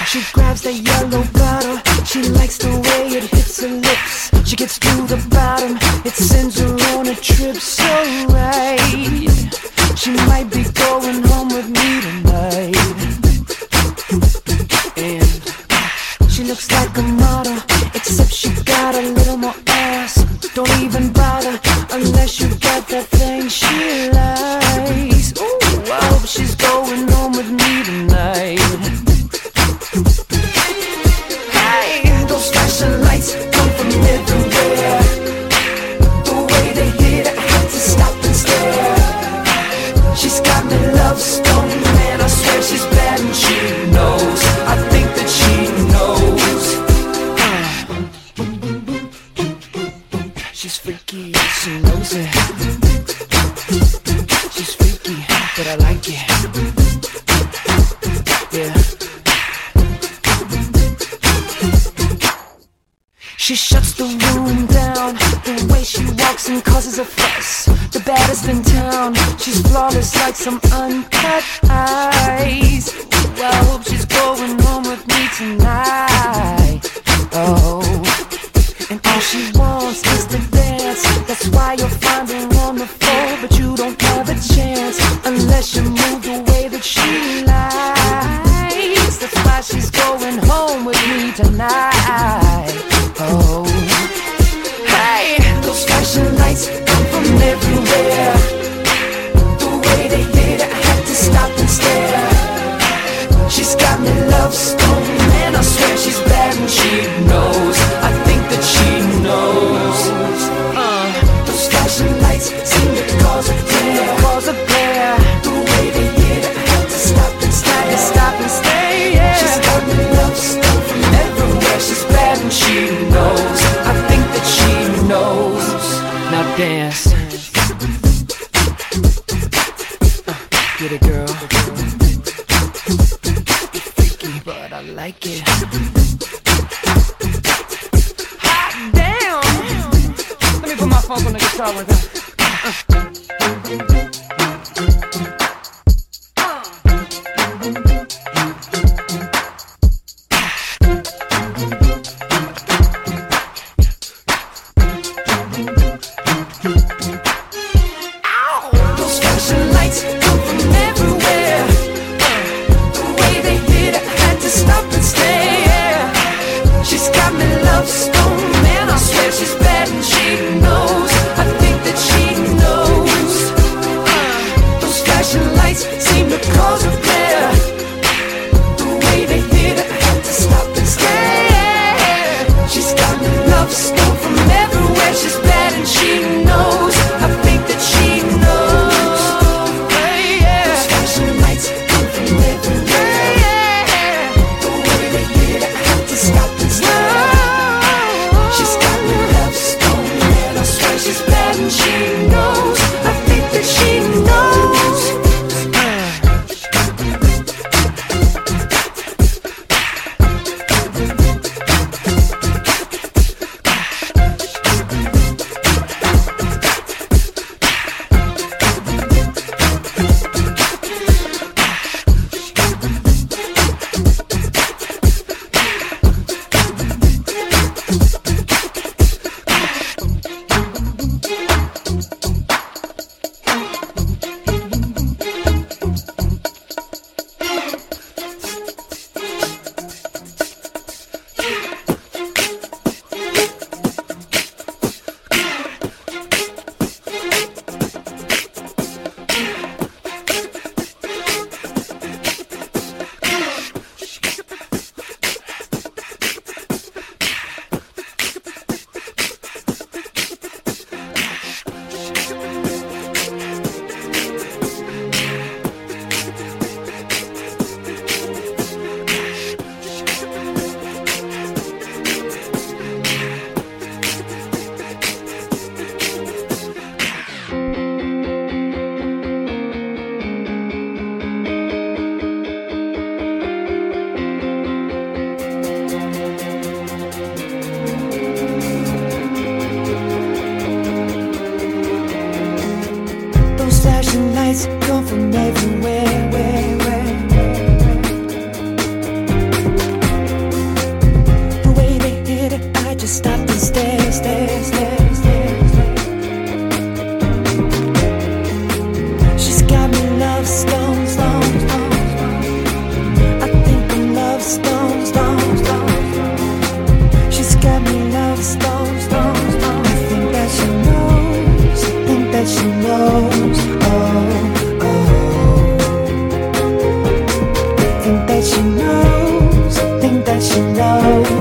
She grabs the yellow bottle. She likes the way it hits her lips. She gets to the bottom. It sends her on a trip so right. She might be going home with me tonight. And she looks like a model, except she got a little more ass. Don't even bother unless you got that thing she likes. Ooh, I hope she's going home with me tonight. Hey, those flashing lights come from everywhere. The way they hit, I had to stop and stare. She's got me love stone, man, I swear she's bad and she knows. I think that she knows. She's freaky, she knows it. She's freaky, but I like it. Yeah. She shuts the room down. The way she walks and causes a fuss. The baddest in town. She's flawless like some uncut ice. Ooh, I hope she's going home with me tonight. Oh, and all she wants is to dance. That's why you'll find her on the floor, but you don't have a chance unless you move the way that she likes. That's why she's going home with me tonight. Oh, hey, those flashing lights come from everywhere. The way they hit, I had to stop and stare. She's got me love stone, man, I swear she's bad and she knows. I think that she knows. Those flashing lights seem to cause a glare. The way they hit, I had to stop and stare. Yeah. She's got me love stone from everywhere. She's bad and she knows. I think that she knows. Now dance. Get it, girl. But I like it. Hot damn! Let me put my funk on the guitar one time. Those flashing lights come from everywhere. The way they hit, I had to stop and stare. She's got me love stone, man, I swear she's bad and she knows. I think that that she knows, think that she knows.